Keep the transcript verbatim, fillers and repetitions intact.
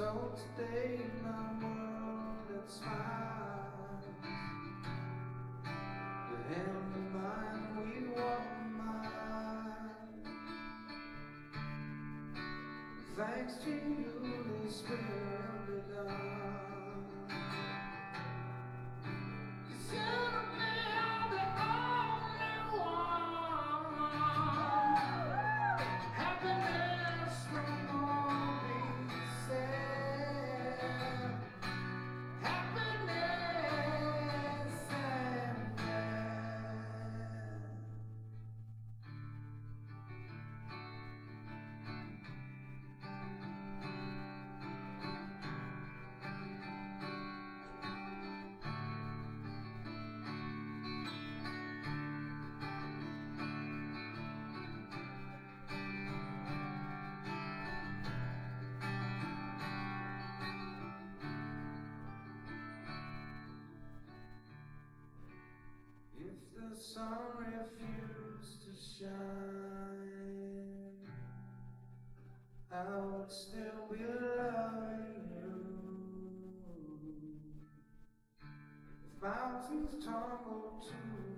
So today my world it smiles. Your hand in mine, we walk a mile. Thanks to you, this will be done. 'Cause you and me are the only one. Happiness will not be sad. Happiness and glad. If the sun refused to shine, I would still be loving you. If mountains tumble to